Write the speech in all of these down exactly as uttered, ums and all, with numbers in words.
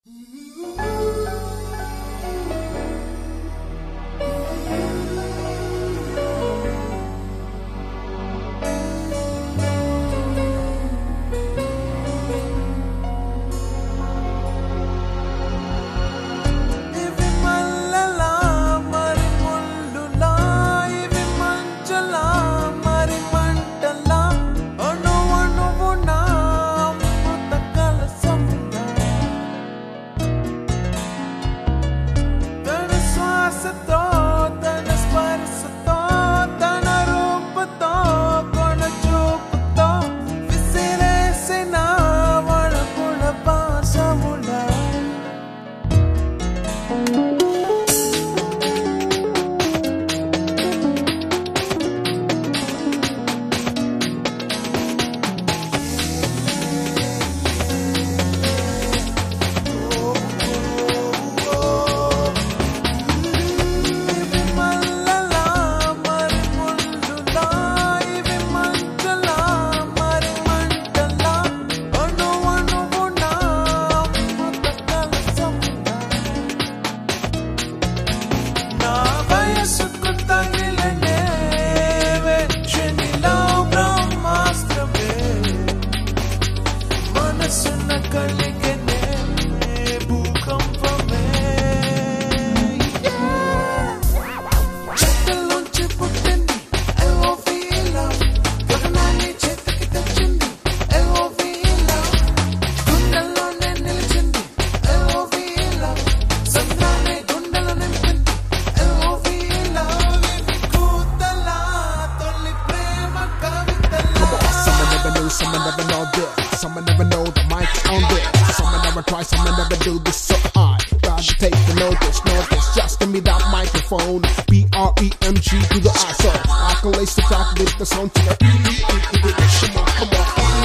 Someone never know this, someone never know the mic's on this. Someone never try, someone never do this, so I gotta take the notice, notice. Just give me that microphone, B R E M G to the I, so I can lace the track with the sound to the E E E E E. Come on, come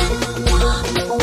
on.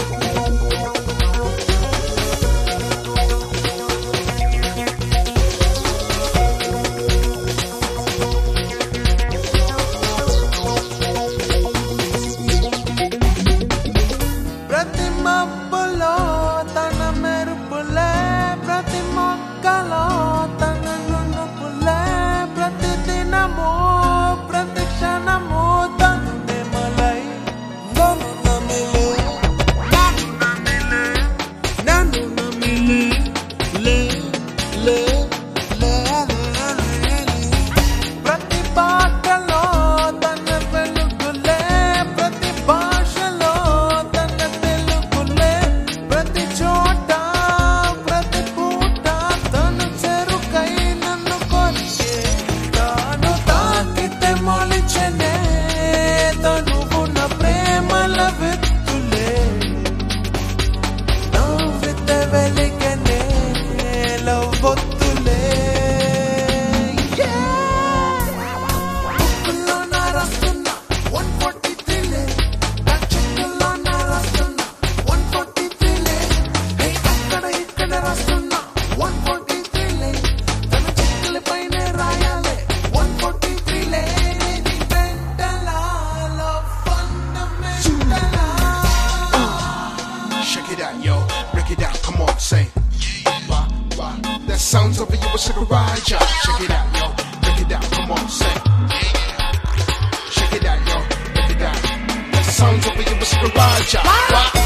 That sounds over you a cigarette, yeah. Check it out, yo. Break it down, come on, say. Check it out, yo. Break it down. That sounds over you a cigarette, yeah.